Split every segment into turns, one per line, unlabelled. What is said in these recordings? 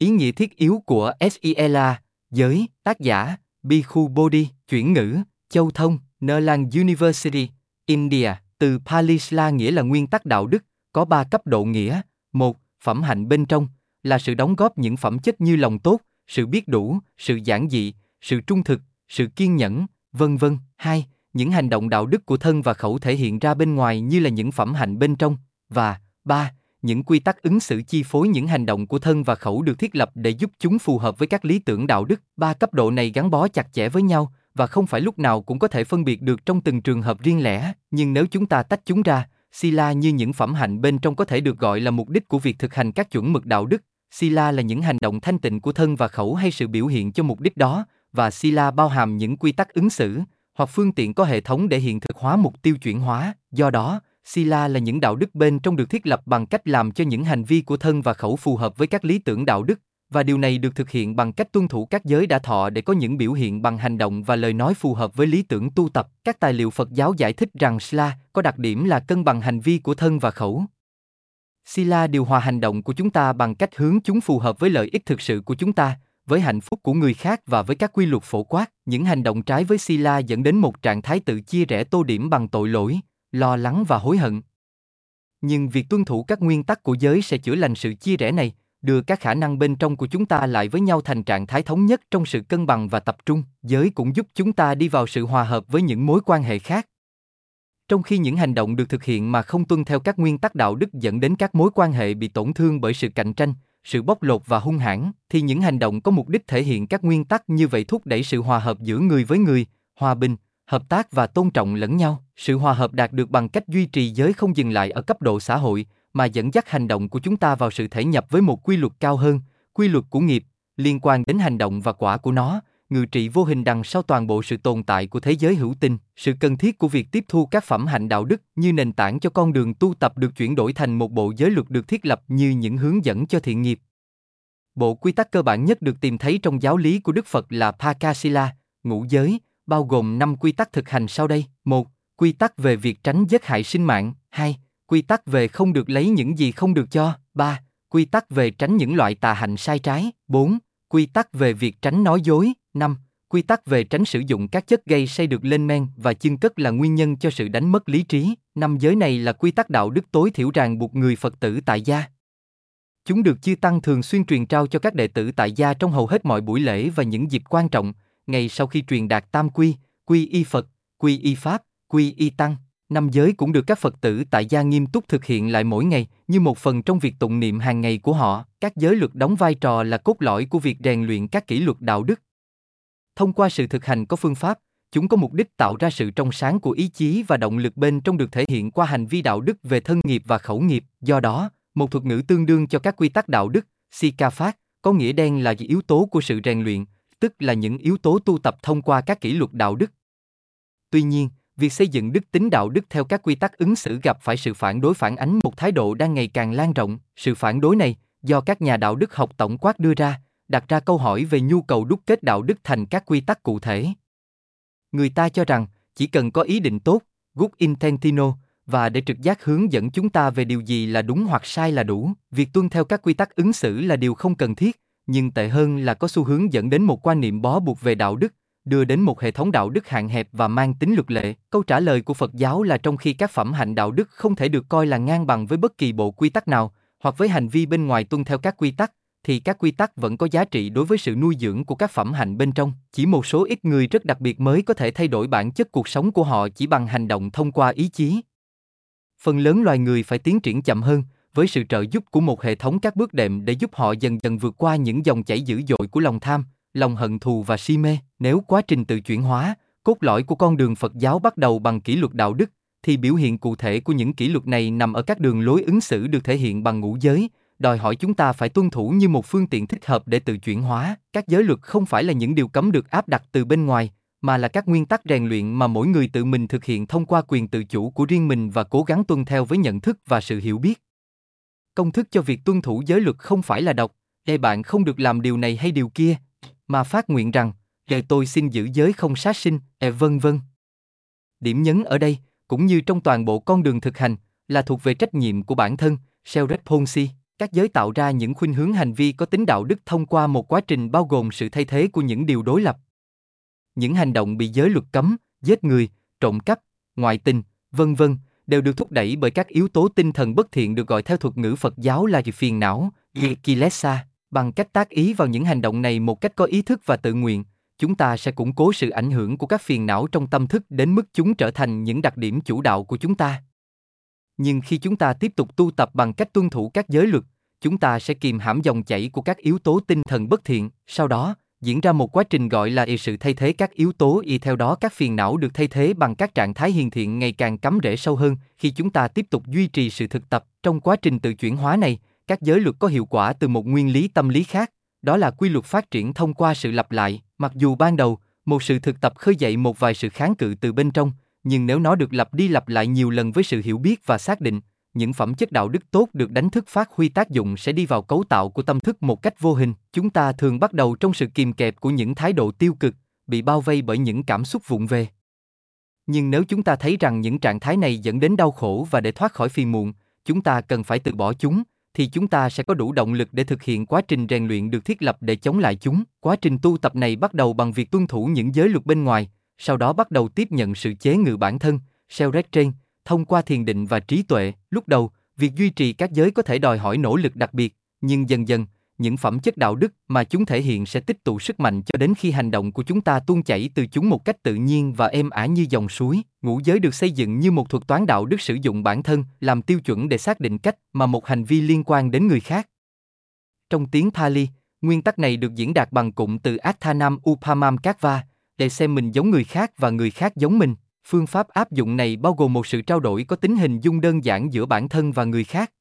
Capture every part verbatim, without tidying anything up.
Ý nghĩa thiết yếu của Sila, giới, tác giả, Bhikkhu Bodhi, chuyển ngữ, Châu Thông, Nalanda University, India, từ Pali Sila nghĩa là nguyên tắc đạo đức, có ba cấp độ nghĩa. Một, phẩm hạnh bên trong, là sự đóng góp những phẩm chất như lòng tốt, sự biết đủ, sự giản dị, sự trung thực, sự kiên nhẫn, vân vân. Hai, những hành động đạo đức của thân và khẩu thể hiện ra bên ngoài như là những phẩm hạnh bên trong. Và ba, những quy tắc ứng xử chi phối những hành động của thân và khẩu được thiết lập để giúp chúng phù hợp với các lý tưởng đạo đức. Ba cấp độ này gắn bó chặt chẽ với nhau và không phải lúc nào cũng có thể phân biệt được trong từng trường hợp riêng lẻ, nhưng nếu chúng ta tách chúng ra, Sila như những phẩm hạnh bên trong có thể được gọi là mục đích của việc thực hành các chuẩn mực đạo đức. Sila là những hành động thanh tịnh của thân và khẩu hay sự biểu hiện cho mục đích đó, và Sila bao hàm những quy tắc ứng xử hoặc phương tiện có hệ thống để hiện thực hóa mục tiêu chuyển hóa. Do đó, Sila là những đạo đức bên trong được thiết lập bằng cách làm cho những hành vi của thân và khẩu phù hợp với các lý tưởng đạo đức, và điều này được thực hiện bằng cách tuân thủ các giới đã thọ để có những biểu hiện bằng hành động và lời nói phù hợp với lý tưởng tu tập. Các tài liệu Phật giáo giải thích rằng Sila có đặc điểm là cân bằng hành vi của thân và khẩu. Sila điều hòa hành động của chúng ta bằng cách hướng chúng phù hợp với lợi ích thực sự của chúng ta, với hạnh phúc của người khác và với các quy luật phổ quát. Những hành động trái với Sila dẫn đến một trạng thái tự chia rẽ tô điểm bằng tội lỗi, lo lắng và hối hận. Nhưng việc tuân thủ các nguyên tắc của giới sẽ chữa lành sự chia rẽ này, đưa các khả năng bên trong của chúng ta lại với nhau thành trạng thái thống nhất trong sự cân bằng và tập trung. Giới cũng giúp chúng ta đi vào sự hòa hợp với những mối quan hệ khác. Trong khi những hành động được thực hiện mà không tuân theo các nguyên tắc đạo đức dẫn đến các mối quan hệ bị tổn thương bởi sự cạnh tranh, sự bóc lột và hung hãn, thì những hành động có mục đích thể hiện các nguyên tắc như vậy thúc đẩy sự hòa hợp giữa người với người, hòa bình, hợp tác và tôn trọng lẫn nhau. Sự hòa hợp đạt được bằng cách duy trì giới không dừng lại ở cấp độ xã hội, mà dẫn dắt hành động của chúng ta vào sự thể nhập với một quy luật cao hơn, quy luật của nghiệp, liên quan đến hành động và quả của nó, ngự trị vô hình đằng sau toàn bộ sự tồn tại của thế giới hữu tình. Sự cần thiết của việc tiếp thu các phẩm hạnh đạo đức như nền tảng cho con đường tu tập được chuyển đổi thành một bộ giới luật được thiết lập như những hướng dẫn cho thiện nghiệp. Bộ quy tắc cơ bản nhất được tìm thấy trong giáo lý của Đức Phật là Pakasila, ngũ giới, bao gồm năm quy tắc thực hành sau đây. Một. Quy tắc về việc tránh giết hại sinh mạng. Hai. Quy tắc về không được lấy những gì không được cho. Ba. Quy tắc về tránh những loại tà hạnh sai trái. Bốn. Quy tắc về việc tránh nói dối. Năm. Quy tắc về tránh sử dụng các chất gây say được lên men và chưng cất là nguyên nhân cho sự đánh mất lý trí. Năm giới này là quy tắc đạo đức tối thiểu ràng buộc người Phật tử tại gia. Chúng được chư tăng thường xuyên truyền trao cho các đệ tử tại gia trong hầu hết mọi buổi lễ và những dịp quan trọng, ngay sau khi truyền đạt tam quy, quy y Phật, quy y Pháp, quy y Tăng. Năm giới cũng được các Phật tử tại gia nghiêm túc thực hiện lại mỗi ngày như một phần trong việc tụng niệm hàng ngày của họ. Các giới luật đóng vai trò là cốt lõi của việc rèn luyện các kỷ luật đạo đức. Thông qua sự thực hành có phương pháp, chúng có mục đích tạo ra sự trong sáng của ý chí và động lực bên trong được thể hiện qua hành vi đạo đức về thân nghiệp và khẩu nghiệp. Do đó, một thuật ngữ tương đương cho các quy tắc đạo đức, Sikaphat, có nghĩa đen là yếu tố của sự rèn luyện, tức là những yếu tố tu tập thông qua các kỷ luật đạo đức. Tuy nhiên, việc xây dựng đức tính đạo đức theo các quy tắc ứng xử gặp phải sự phản đối phản ánh một thái độ đang ngày càng lan rộng. Sự phản đối này, do các nhà đạo đức học tổng quát đưa ra, đặt ra câu hỏi về nhu cầu đúc kết đạo đức thành các quy tắc cụ thể. Người ta cho rằng, chỉ cần có ý định tốt, good intentino, và để trực giác hướng dẫn chúng ta về điều gì là đúng hoặc sai là đủ. Việc tuân theo các quy tắc ứng xử là điều không cần thiết, nhưng tệ hơn là có xu hướng dẫn đến một quan niệm bó buộc về đạo đức, đưa đến một hệ thống đạo đức hạn hẹp và mang tính luật lệ. Câu trả lời của Phật giáo là trong khi các phẩm hạnh đạo đức không thể được coi là ngang bằng với bất kỳ bộ quy tắc nào, hoặc với hành vi bên ngoài tuân theo các quy tắc, thì các quy tắc vẫn có giá trị đối với sự nuôi dưỡng của các phẩm hạnh bên trong. Chỉ một số ít người rất đặc biệt mới có thể thay đổi bản chất cuộc sống của họ chỉ bằng hành động thông qua ý chí. Phần lớn loài người phải tiến triển chậm hơn, với sự trợ giúp của một hệ thống các bước đệm để giúp họ dần dần vượt qua những dòng chảy dữ dội của lòng tham, lòng hận thù và si mê. Nếu quá trình tự chuyển hóa, cốt lõi của con đường Phật giáo bắt đầu bằng kỷ luật đạo đức, thì biểu hiện cụ thể của những kỷ luật này nằm ở các đường lối ứng xử được thể hiện bằng ngũ giới, đòi hỏi chúng ta phải tuân thủ như một phương tiện thích hợp để tự chuyển hóa. Các giới luật không phải là những điều cấm được áp đặt từ bên ngoài, mà là các nguyên tắc rèn luyện mà mỗi người tự mình thực hiện thông qua quyền tự chủ của riêng mình và cố gắng tuân theo với nhận thức và sự hiểu biết. Công thức cho việc tuân thủ giới luật không phải là đọc, "Ê bạn không được làm điều này hay điều kia", mà phát nguyện rằng, "Ê tôi xin giữ giới không sát sinh", ê vân vân. Điểm nhấn ở đây, cũng như trong toàn bộ con đường thực hành, là thuộc về trách nhiệm của bản thân, self-responsibility. Các giới tạo ra những khuynh hướng hành vi có tính đạo đức thông qua một quá trình bao gồm sự thay thế của những điều đối lập. Những hành động bị giới luật cấm, giết người, trộm cắp, ngoại tình, vân vân, đều được thúc đẩy bởi các yếu tố tinh thần bất thiện được gọi theo thuật ngữ Phật giáo là phiền não, kilesa. Bằng cách tác ý vào những hành động này một cách có ý thức và tự nguyện, chúng ta sẽ củng cố sự ảnh hưởng của các phiền não trong tâm thức đến mức chúng trở thành những đặc điểm chủ đạo của chúng ta. Nhưng khi chúng ta tiếp tục tu tập bằng cách tuân thủ các giới luật, chúng ta sẽ kìm hãm dòng chảy của các yếu tố tinh thần bất thiện. Sau đó, diễn ra một quá trình gọi là sự thay thế các yếu tố y theo đó các phiền não được thay thế bằng các trạng thái hiền thiện ngày càng cắm rễ sâu hơn. Khi chúng ta tiếp tục duy trì sự thực tập trong quá trình tự chuyển hóa này, các giới luật có hiệu quả từ một nguyên lý tâm lý khác, đó là quy luật phát triển thông qua sự lặp lại. Mặc dù ban đầu, một sự thực tập khơi dậy một vài sự kháng cự từ bên trong, nhưng nếu nó được lặp đi lặp lại nhiều lần với sự hiểu biết và xác định, những phẩm chất đạo đức tốt được đánh thức phát huy tác dụng sẽ đi vào cấu tạo của tâm thức một cách vô hình. Chúng ta thường bắt đầu trong sự kìm kẹp của những thái độ tiêu cực, bị bao vây bởi những cảm xúc vụng về. Nhưng nếu chúng ta thấy rằng những trạng thái này dẫn đến đau khổ và để thoát khỏi phiền muộn, chúng ta cần phải từ bỏ chúng, thì chúng ta sẽ có đủ động lực để thực hiện quá trình rèn luyện được thiết lập để chống lại chúng. Quá trình tu tập này bắt đầu bằng việc tuân thủ những giới luật bên ngoài, sau đó bắt đầu tiếp nhận sự chế ngự bản thân, self-restraint, thông qua thiền định và trí tuệ. Lúc đầu, việc duy trì các giới có thể đòi hỏi nỗ lực đặc biệt, nhưng dần dần, những phẩm chất đạo đức mà chúng thể hiện sẽ tích tụ sức mạnh cho đến khi hành động của chúng ta tuôn chảy từ chúng một cách tự nhiên và êm ả như dòng suối. Ngũ giới được xây dựng như một thuật toán đạo đức sử dụng bản thân làm tiêu chuẩn để xác định cách mà một hành vi liên quan đến người khác. Trong tiếng Pali, nguyên tắc này được diễn đạt bằng cụm từ Athanam Upamam Katva, để xem mình giống người khác và người khác giống mình. Phương pháp áp dụng này bao gồm một sự trao đổi có tính hình dung đơn giản giữa bản thân và người khác.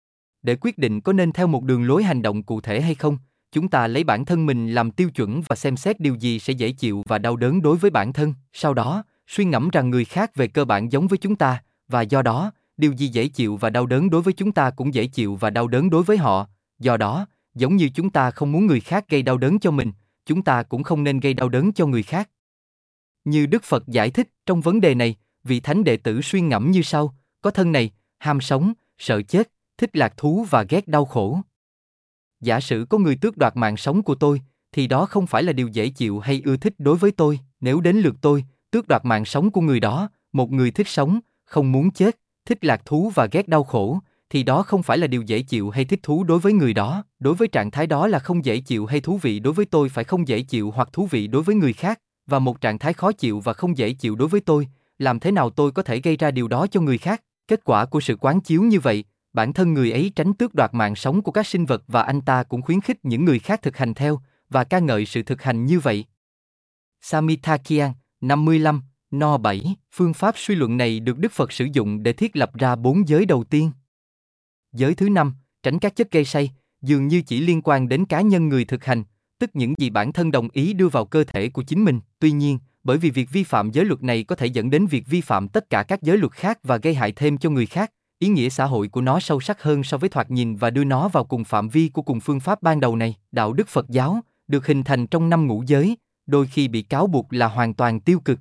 Để quyết định có nên theo một đường lối hành động cụ thể hay không, chúng ta lấy bản thân mình làm tiêu chuẩn và xem xét điều gì sẽ dễ chịu và đau đớn đối với bản thân. Sau đó, suy ngẫm rằng người khác về cơ bản giống với chúng ta, và do đó, điều gì dễ chịu và đau đớn đối với chúng ta cũng dễ chịu và đau đớn đối với họ. Do đó, giống như chúng ta không muốn người khác gây đau đớn cho mình, chúng ta cũng không nên gây đau đớn cho người khác. Như Đức Phật giải thích trong vấn đề này, vị thánh đệ tử suy ngẫm như sau: có thân này, ham sống, sợ chết, thích lạc thú và ghét đau khổ. Giả sử có người tước đoạt mạng sống của tôi, thì đó không phải là điều dễ chịu hay ưa thích đối với tôi. Nếu đến lượt tôi, tước đoạt mạng sống của người đó, một người thích sống, không muốn chết, thích lạc thú và ghét đau khổ, thì đó không phải là điều dễ chịu hay thích thú đối với người đó. Đối với trạng thái đó là không dễ chịu hay thú vị đối với tôi phải không dễ chịu hoặc thú vị đối với người khác, và một trạng thái khó chịu và không dễ chịu đối với tôi, làm thế nào tôi có thể gây ra điều đó cho người khác? Kết quả của sự quán chiếu như vậy, bản thân người ấy tránh tước đoạt mạng sống của các sinh vật và anh ta cũng khuyến khích những người khác thực hành theo, và ca ngợi sự thực hành như vậy. Samithakian, năm mươi lăm, no bảy. Phương pháp suy luận này được Đức Phật sử dụng để thiết lập ra bốn giới đầu tiên. Giới thứ năm, tránh các chất gây say, dường như chỉ liên quan đến cá nhân người thực hành, tức những gì bản thân đồng ý đưa vào cơ thể của chính mình. Tuy nhiên, bởi vì việc vi phạm giới luật này có thể dẫn đến việc vi phạm tất cả các giới luật khác và gây hại thêm cho người khác, ý nghĩa xã hội của nó sâu sắc hơn so với thoạt nhìn và đưa nó vào cùng phạm vi của cùng phương pháp ban đầu này. Đạo đức Phật giáo, được hình thành trong năm ngũ giới, đôi khi bị cáo buộc là hoàn toàn tiêu cực.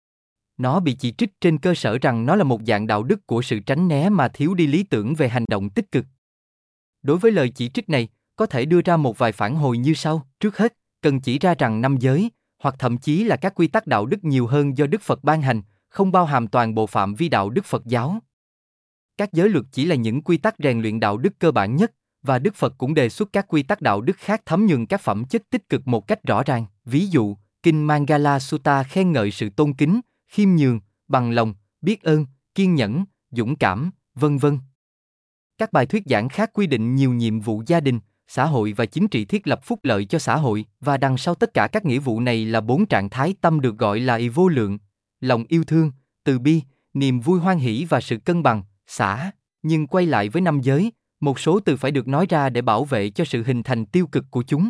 Nó bị chỉ trích trên cơ sở rằng nó là một dạng đạo đức của sự tránh né mà thiếu đi lý tưởng về hành động tích cực. Đối với lời chỉ trích này, có thể đưa ra một vài phản hồi như sau. Trước hết, cần chỉ ra rằng năm giới, hoặc thậm chí là các quy tắc đạo đức nhiều hơn do Đức Phật ban hành, không bao hàm toàn bộ phạm vi đạo đức Phật giáo. Các giới luật chỉ là những quy tắc rèn luyện đạo đức cơ bản nhất, và Đức Phật cũng đề xuất các quy tắc đạo đức khác thấm nhuần các phẩm chất tích cực một cách rõ ràng. Ví dụ, Kinh Mangala Sutta khen ngợi sự tôn kính, khiêm nhường, bằng lòng, biết ơn, kiên nhẫn, dũng cảm, vân vân. Các bài thuyết giảng khác quy định nhiều nhiệm vụ gia đình, xã hội và chính trị thiết lập phúc lợi cho xã hội, và đằng sau tất cả các nghĩa vụ này là bốn trạng thái tâm được gọi là ý vô lượng: lòng yêu thương, từ bi, niềm vui hoan hỷ và sự cân bằng, xả. Nhưng quay lại với năm giới, một số từ phải được nói ra để bảo vệ cho sự hình thành tiêu cực của chúng.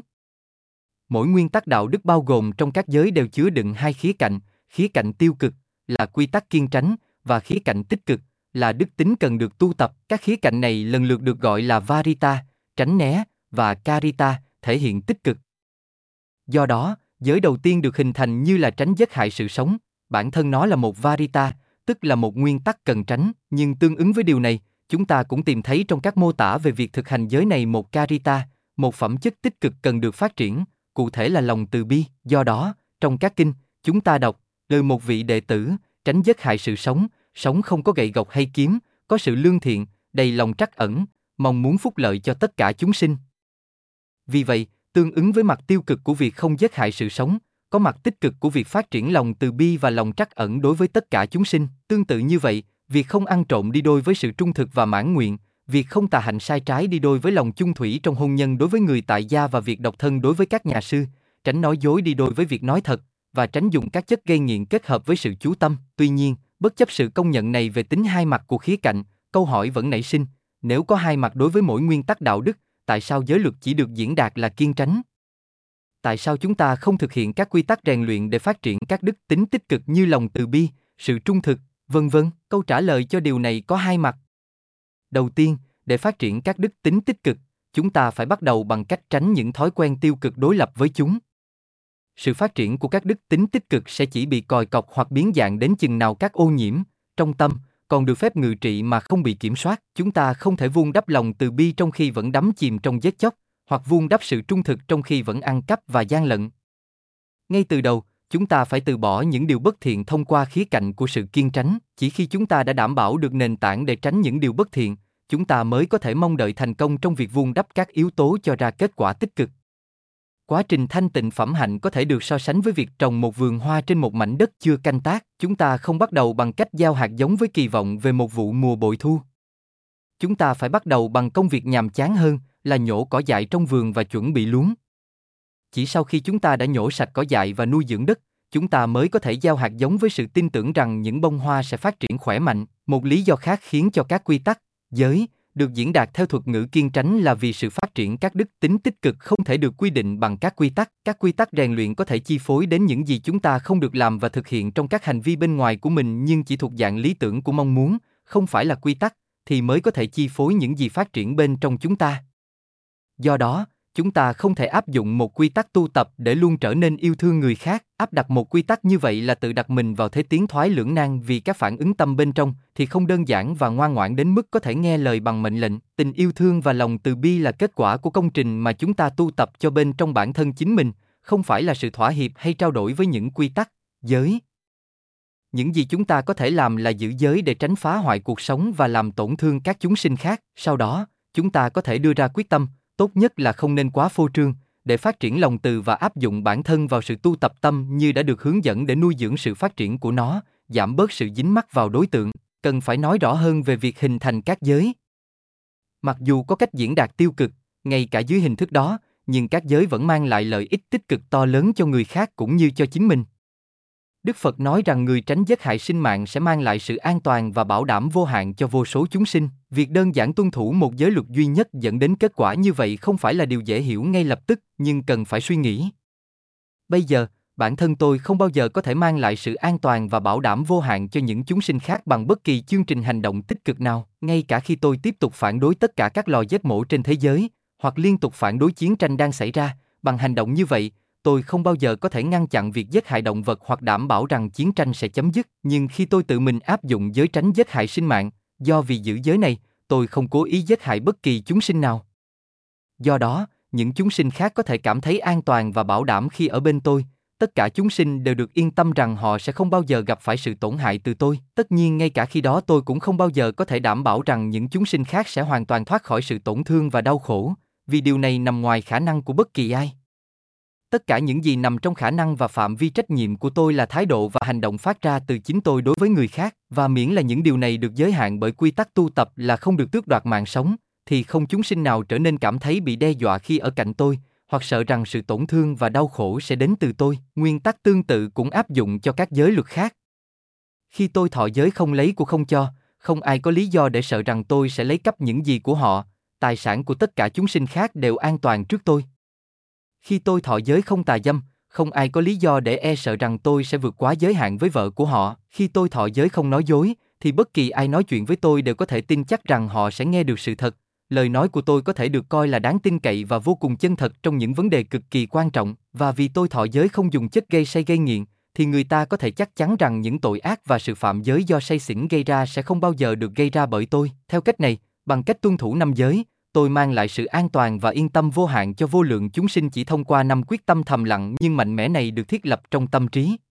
Mỗi nguyên tắc đạo đức bao gồm trong các giới đều chứa đựng hai khía cạnh: khía cạnh tiêu cực là quy tắc kiêng tránh, và khía cạnh tích cực là đức tính cần được tu tập. Các khía cạnh này lần lượt được gọi là varita, tránh né, và karita, thể hiện tích cực. Do đó, giới đầu tiên được hình thành như là tránh giết hại sự sống, bản thân nó là một varita, tức là một nguyên tắc cần tránh, nhưng tương ứng với điều này, chúng ta cũng tìm thấy trong các mô tả về việc thực hành giới này một carita, một phẩm chất tích cực cần được phát triển, cụ thể là lòng từ bi. Do đó, trong các kinh, chúng ta đọc, lời một vị đệ tử, tránh giết hại sự sống, sống không có gậy gộc hay kiếm, có sự lương thiện, đầy lòng trắc ẩn, mong muốn phúc lợi cho tất cả chúng sinh. Vì vậy, tương ứng với mặt tiêu cực của việc không giết hại sự sống, có mặt tích cực của việc phát triển lòng từ bi và lòng trắc ẩn đối với tất cả chúng sinh. Tương tự như vậy, việc không ăn trộm đi đôi với sự trung thực và mãn nguyện, việc không tà hạnh sai trái đi đôi với lòng chung thủy trong hôn nhân đối với người tại gia và việc độc thân đối với các nhà sư, tránh nói dối đi đôi với việc nói thật, và tránh dùng các chất gây nghiện kết hợp với sự chú tâm. Tuy nhiên, bất chấp sự công nhận này về tính hai mặt của khía cạnh, câu hỏi vẫn nảy sinh, nếu có hai mặt đối với mỗi nguyên tắc đạo đức, tại sao giới luật chỉ được diễn đạt là kiêng tránh? Tại sao chúng ta không thực hiện các quy tắc rèn luyện để phát triển các đức tính tích cực như lòng từ bi, sự trung thực, vân vân? Câu trả lời cho điều này có hai mặt. Đầu tiên, để phát triển các đức tính tích cực, chúng ta phải bắt đầu bằng cách tránh những thói quen tiêu cực đối lập với chúng. Sự phát triển của các đức tính tích cực sẽ chỉ bị còi cọc hoặc biến dạng đến chừng nào các ô nhiễm trong tâm còn được phép ngự trị mà không bị kiểm soát. Chúng ta không thể vun đắp lòng từ bi trong khi vẫn đắm chìm trong giết chóc, hoặc vun đắp sự trung thực trong khi vẫn ăn cắp và gian lận. Ngay từ đầu, chúng ta phải từ bỏ những điều bất thiện thông qua khía cạnh của sự kiêng tránh. Chỉ khi chúng ta đã đảm bảo được nền tảng để tránh những điều bất thiện, chúng ta mới có thể mong đợi thành công trong việc vun đắp các yếu tố cho ra kết quả tích cực. Quá trình thanh tịnh phẩm hạnh có thể được so sánh với việc trồng một vườn hoa trên một mảnh đất chưa canh tác. Chúng ta không bắt đầu bằng cách gieo hạt giống với kỳ vọng về một vụ mùa bội thu. Chúng ta phải bắt đầu bằng công việc nhàm chán hơn, là nhổ cỏ dại trong vườn và chuẩn bị luống. Chỉ sau khi chúng ta đã nhổ sạch cỏ dại và nuôi dưỡng đất, chúng ta mới có thể gieo hạt giống với sự tin tưởng rằng những bông hoa sẽ phát triển khỏe mạnh. Một lý do khác khiến cho các quy tắc, giới, được diễn đạt theo thuật ngữ kiêng tránh là vì sự phát triển các đức tính tích cực không thể được quy định bằng các quy tắc. Các quy tắc rèn luyện có thể chi phối đến những gì chúng ta không được làm và thực hiện trong các hành vi bên ngoài của mình nhưng chỉ thuộc dạng lý tưởng của mong muốn, không phải là quy tắc, thì mới có thể chi phối những gì phát triển bên trong chúng ta. Do đó, chúng ta không thể áp dụng một quy tắc tu tập để luôn trở nên yêu thương người khác. Áp đặt một quy tắc như vậy là tự đặt mình vào thế tiến thoái lưỡng nan vì các phản ứng tâm bên trong thì không đơn giản và ngoan ngoãn đến mức có thể nghe lời bằng mệnh lệnh. Tình yêu thương và lòng từ bi là kết quả của công trình mà chúng ta tu tập cho bên trong bản thân chính mình, không phải là sự thỏa hiệp hay trao đổi với những quy tắc, giới. Những gì chúng ta có thể làm là giữ giới để tránh phá hoại cuộc sống và làm tổn thương các chúng sinh khác. Sau đó, chúng ta có thể đưa ra quyết tâm, tốt nhất là không nên quá phô trương, để phát triển lòng từ và áp dụng bản thân vào sự tu tập tâm như đã được hướng dẫn để nuôi dưỡng sự phát triển của nó, giảm bớt sự dính mắc vào đối tượng. Cần phải nói rõ hơn về việc hình thành các giới. Mặc dù có cách diễn đạt tiêu cực, ngay cả dưới hình thức đó, nhưng các giới vẫn mang lại lợi ích tích cực to lớn cho người khác cũng như cho chính mình. Đức Phật nói rằng người tránh giết hại sinh mạng sẽ mang lại sự an toàn và bảo đảm vô hạn cho vô số chúng sinh. Việc đơn giản tuân thủ một giới luật duy nhất dẫn đến kết quả như vậy không phải là điều dễ hiểu ngay lập tức, nhưng cần phải suy nghĩ. Bây giờ, bản thân tôi không bao giờ có thể mang lại sự an toàn và bảo đảm vô hạn cho những chúng sinh khác bằng bất kỳ chương trình hành động tích cực nào. Ngay cả khi tôi tiếp tục phản đối tất cả các lò giết mổ trên thế giới, hoặc liên tục phản đối chiến tranh đang xảy ra, bằng hành động như vậy, tôi không bao giờ có thể ngăn chặn việc giết hại động vật hoặc đảm bảo rằng chiến tranh sẽ chấm dứt. Nhưng khi tôi tự mình áp dụng giới tránh giết hại sinh mạng, do vì giữ giới này, tôi không cố ý giết hại bất kỳ chúng sinh nào. Do đó, những chúng sinh khác có thể cảm thấy an toàn và bảo đảm khi ở bên tôi. Tất cả chúng sinh đều được yên tâm rằng họ sẽ không bao giờ gặp phải sự tổn hại từ tôi. Tất nhiên ngay cả khi đó tôi cũng không bao giờ có thể đảm bảo rằng những chúng sinh khác sẽ hoàn toàn thoát khỏi sự tổn thương và đau khổ, vì điều này nằm ngoài khả năng của bất kỳ ai. Tất cả những gì nằm trong khả năng và phạm vi trách nhiệm của tôi là thái độ và hành động phát ra từ chính tôi đối với người khác, và miễn là những điều này được giới hạn bởi quy tắc tu tập là không được tước đoạt mạng sống, thì không chúng sinh nào trở nên cảm thấy bị đe dọa khi ở cạnh tôi, hoặc sợ rằng sự tổn thương và đau khổ sẽ đến từ tôi. Nguyên tắc tương tự cũng áp dụng cho các giới luật khác. Khi tôi thọ giới không lấy của không cho, không ai có lý do để sợ rằng tôi sẽ lấy cắp những gì của họ, tài sản của tất cả chúng sinh khác đều an toàn trước tôi. Khi tôi thọ giới không tà dâm, không ai có lý do để e sợ rằng tôi sẽ vượt quá giới hạn với vợ của họ. Khi tôi thọ giới không nói dối, thì bất kỳ ai nói chuyện với tôi đều có thể tin chắc rằng họ sẽ nghe được sự thật. Lời nói của tôi có thể được coi là đáng tin cậy và vô cùng chân thật trong những vấn đề cực kỳ quan trọng. Và vì tôi thọ giới không dùng chất gây say gây nghiện, thì người ta có thể chắc chắn rằng những tội ác và sự phạm giới do say xỉn gây ra sẽ không bao giờ được gây ra bởi tôi. Theo cách này, bằng cách tuân thủ năm giới, tôi mang lại sự an toàn và yên tâm vô hạn cho vô lượng chúng sinh chỉ thông qua năm quyết tâm thầm lặng nhưng mạnh mẽ này được thiết lập trong tâm trí.